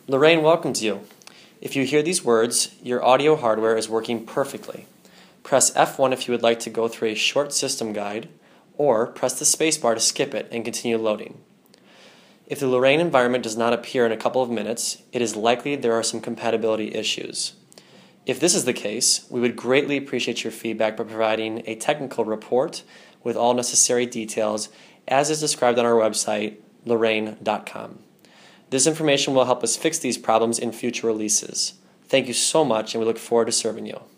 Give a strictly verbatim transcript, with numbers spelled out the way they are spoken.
Lorraine welcomes you. If you hear these words, your audio hardware is working perfectly. Press F one if you would like to go through a short system guide, or press the spacebar to skip it and continue loading. If the Lorraine environment does not appear in a couple of minutes, it is likely there are some compatibility issues. If this is the case, we would greatly appreciate your feedback by providing a technical report with all necessary details as is described on our website, lorraine dot com. This information will help us fix these problems in future releases. Thank you so much, and we look forward to serving you.